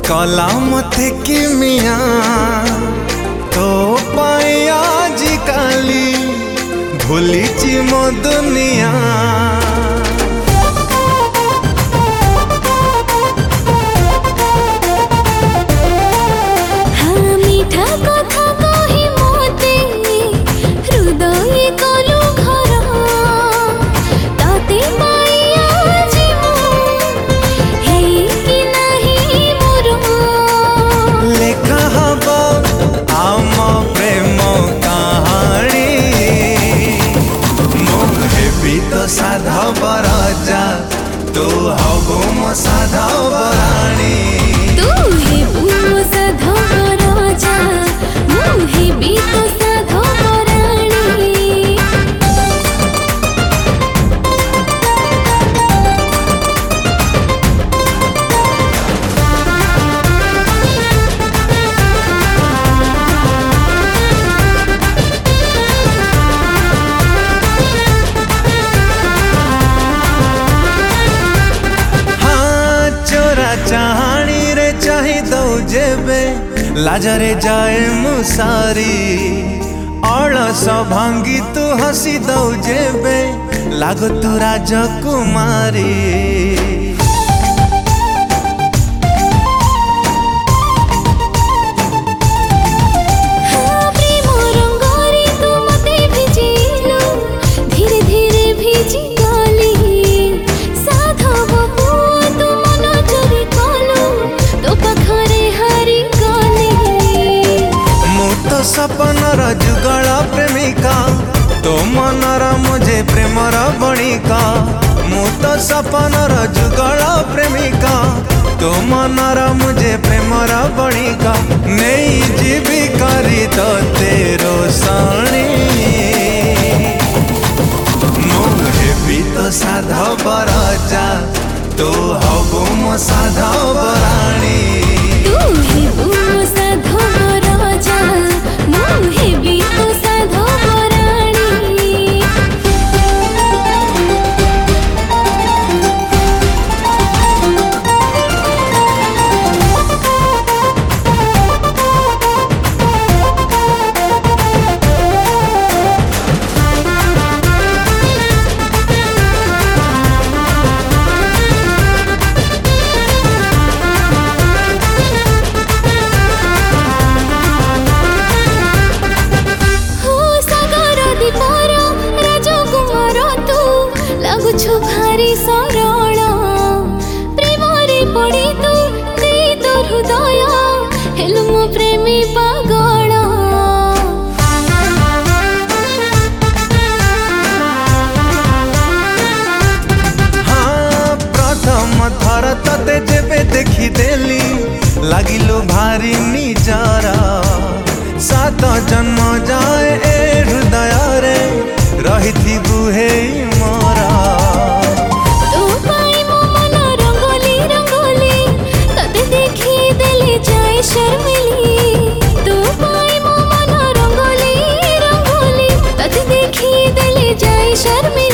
कला मते कि मिया तो पाए आज काली भूलीची मो दुनिया। साधव राजा तू हबो मो साधव रानी। तू ही मो साधव राजा मुहे भी तो साधव रानी। चाहानी रे चाही दो जेबे लाजरे जाए मुसारी अलस भांगी तू हसी दो जेबे लागो तू राजकुमारी। सपनर जुगल प्रेमिका तो मनर मुझे प्रेमर बणिका। मु तो सपनर जुगल प्रेमिका तो मनर मुझे प्रेमर बणिका। नहीं जीवी करी तो तेरो साणी मुझे भी तो साधव राजा तो हबो मो साधव रानी। तू ही मो साधव राजा मुहे भी तो साधव रानी। भारी सरल प्रेमरे पड़ी तू दे तो हृदय हेलु मो प्रेमी पागल। हाँ प्रथम थर तते जेबे देखी देली लागिलो भारी निजरा। सात जन्म जाए ए हृदय रे रही थी बुहे मोरा। शर्मिली तू पाई मो मन रंगोली रंगोली तते देखी देले जाए शर्मिली।